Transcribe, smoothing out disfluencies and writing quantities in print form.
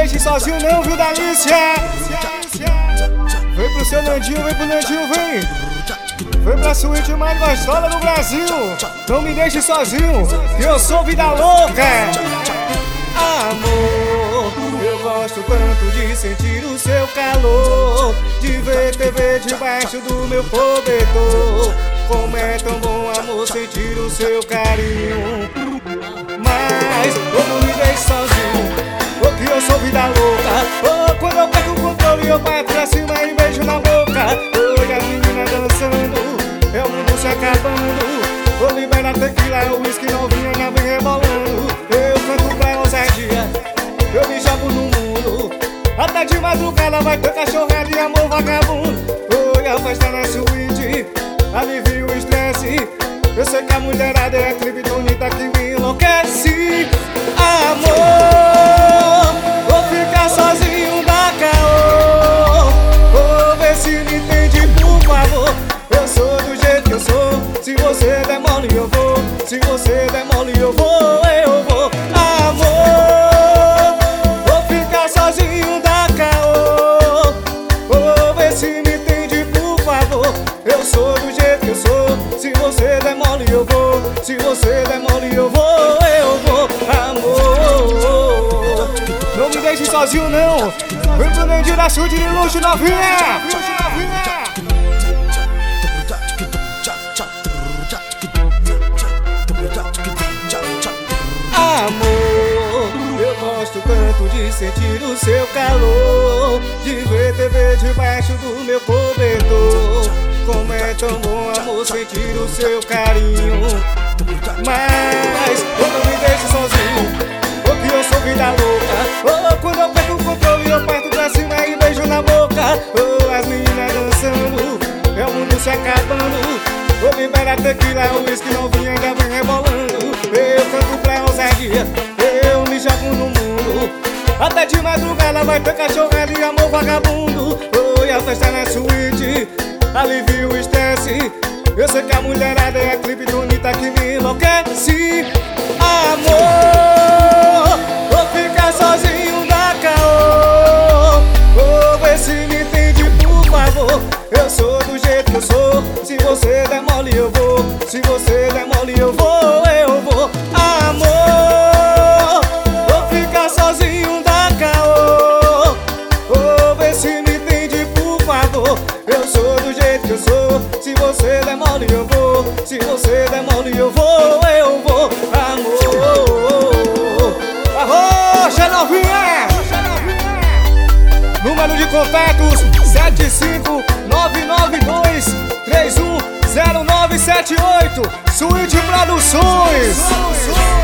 deixe sozinho não, viu, Dalícia? Vem pro seu Nandinho, vem pro Nandinho, vem. Vem pra suíte mais gostosa do Brasil. Não me deixe sozinho, que eu sou vida louca. Amor, eu gosto tanto de sentir o seu calor, de ver TV debaixo do meu cobertor. Como é tão bom, amor, sentir o seu carinho. Mas não me deixe sozinho, porque eu sou vida louca. Oh, quando eu perco o controle eu bato pra cima e beijo na boca. Oi, a menina dançando, é o mundo se acabando. Vou liberar tequila, o whisky novinha já vem rebolando. Eu canto pra ousadia, eu me jogo no mundo. Até de madrugada vai ter cachorrada e amor vagabundo. Oi, a festa na suíte, alivia o estresse. Eu sei que a mulherada é a criptonita que me enlouquece. Amor, vou ficar sozinho da caô. Vou ver se me entende, por favor. Eu sou do jeito que eu sou. Se você der mole eu vou. Se você der mole eu vou, eu vou. Amor, vou ficar sozinho da caô. Vou ver se me entende, por favor. Eu sou do jeito que eu sou. Se você der mole eu vou. Se você der mole eu vou, eu vou. Amor, não me deixe sozinho não. Vem pro Nandinho da chute de luxo novinha. Amor, eu gosto tanto de sentir o seu calor, de ver TV debaixo do meu cobertor. Como é tão bom, amor, sentir o seu carinho. Mas não me deixe sozinho, porque eu sou vida louca. Oh, quando eu perco o controle eu parto pra cima e beijo na boca. Oh, as meninas dançando, é o mundo se acabando. Vou liberar tequila, o whisky novinha ainda vem rebolando. Eu canto pra ousadia, eu me jogo no mundo. Até de madrugada vai ter cachorrada e amor vagabundo. Oi, a festa na suíte, alivia o estresse. Eu sei que a mulherada é a criptonita que me enlouquece. Amor, vou ficar sozinho da caô. Vou ver se me entende, por favor. Eu sou do jeito que eu sou. Se você der mole eu vou. Se você der mole eu vou, eu vou. Amor, vou ficar sozinho da caô. Vou ver se me entende, por favor. Eu sou do jeito que eu sou. Se você der mole eu vou. Se você der mole eu vou, eu vou. Amor, arrocha novinha. Número de contatos 75992310978. Suíte Produções.